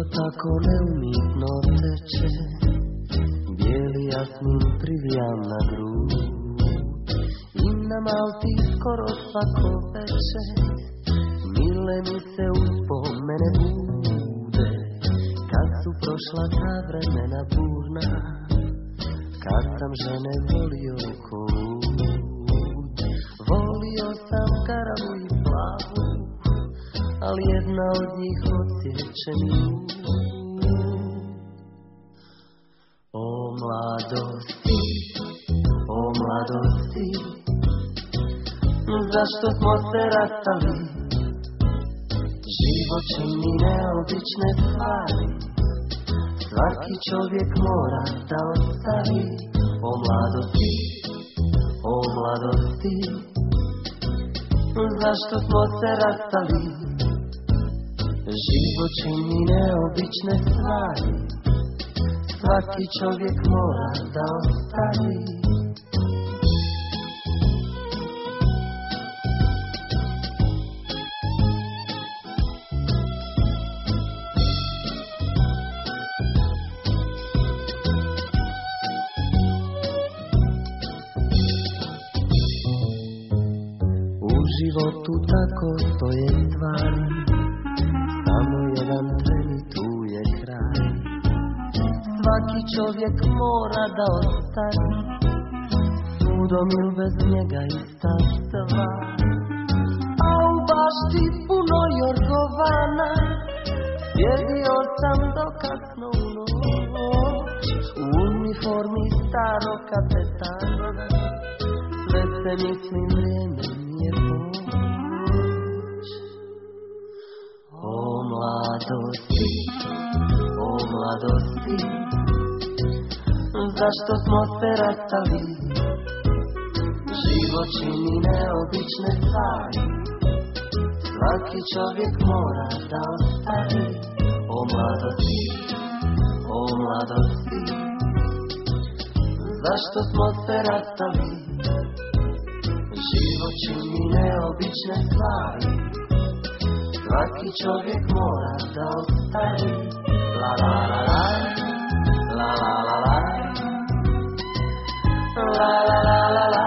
tako neumitno teče, bijeli jasmin privijam na grud. I na Malti skoro svako veče, mile mi se uspomene bude, kad su prošla ta vremena burna, kad sam žene volio ko lud. Volio sam karavu i plavu, ali jedna od njih odsjeće mi lud. O mladosti, o mladosti, zašto smo se rastali? Život čini neobične stvari, svaki čovjek mora da ostavi. O mladosti, o mladosti, zašto smo se rastali? Život čini neobične stvari, svaki čovjek mora da ostavi. U životu tako stoje stvari, samo jedan tren i tu je kraj. Svaki čovjek mora da ostavi, sudom ili bez njega ista stvar. A u bašti puno jorgovana, sjedio sam do kasno u noć, u uniformi starog kapetana, sve se mislim vrijeme nije poć. O mladosti, o mladosti, zašto smo se rastali? Život čini neobične stvari, svaki čovjek mora da ostavi. O mladosti, o mladosti, zašto smo se rastali? Život čini neobične stvari, svaki čovjek mora da ostavi. La la la la, la la la la, la la la la la.